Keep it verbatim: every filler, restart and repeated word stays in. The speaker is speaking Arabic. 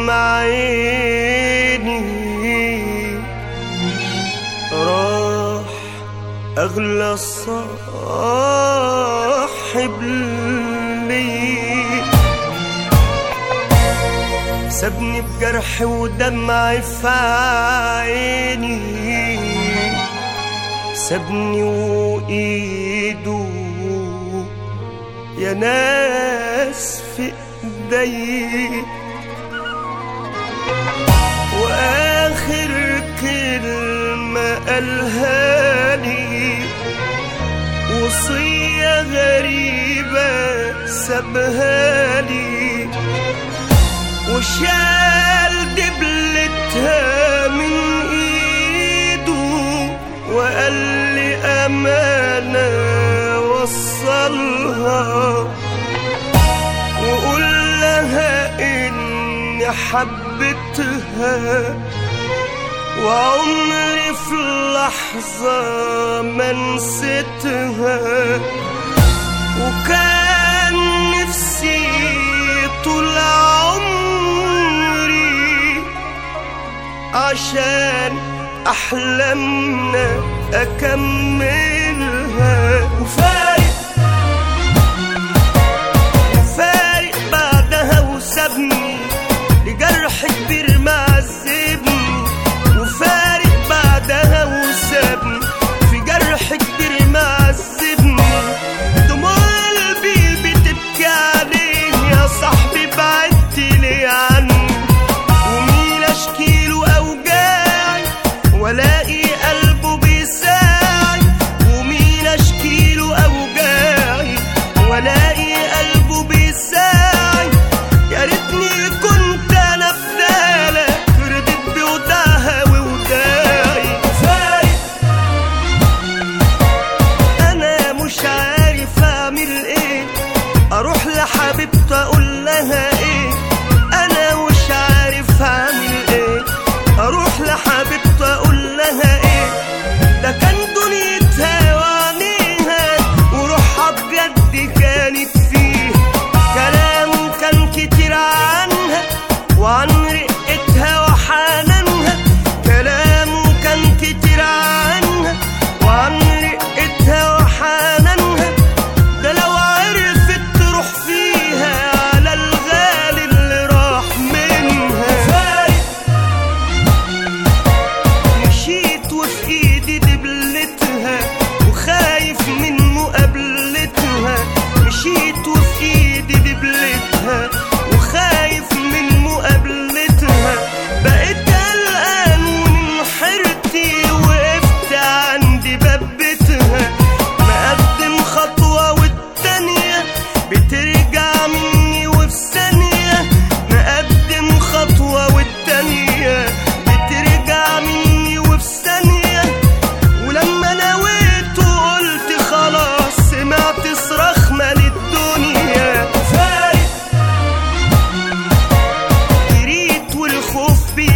دمع عيني راح أغلى صاحب لي، سابني بجرح ودمع في عيني، سابني وإيده يا ناس في إيدي، وآخر كلمة قالها لي وصية غريبة سابها لي، وشال دبلتها من ايده وقال لي امانة وصلها، وقول لها اني حبيتها وعمري في لحظة ما نسيتها، وكان نفسي طول عمري عشان أحلامنا أكملها. وفارق وفارق بعدها وسابني لجرح كبير معذبني، وفارق بعدها وسابني في جرح كبير معذبني، دموع قلبي بتبكي عليه يا صاحبي بعدت لي عني، ومين اشكيله اوجاعي والاقي قلبه بيساعي، ومين اشكيله اوجاعي والاقي قلبه بيساعي، يا ريتني كنت انا بدالك رضيت بوداعها ووداعي. فارق انا مش عارف اعمل ايه، اروح لحبيبتي اقول لها ايه، انا مش عارف اعمل ايه، اروح لحبيبتي اقول لها ايه، ده كان دنيتها وعينيها وروحها بجد كانت فيه، كلام كان كتير عنها وعن رقتها وحنانها، كلام كان كتير عنها وعن رقتها وحنانها، ده لو عرفت تروح فيها على الغالي اللي راح منها. فارق مشيت وفي ايدي دبلتها وخايف من مقابلتها، مشيت وفي ايدي دبلتها وخايف من مقابلتها، بقيت قلقان ومن حيرتي وقفت عند باب بيتها، مقدم خطوة والتانية بترجع مني وفي ثانية، مقدم خطوة والتانية بترجع مني وفي ثانية، ولما نويت وقلت خلاص سمعت صراخ مال الدنيا. فارق جريت والخوف بي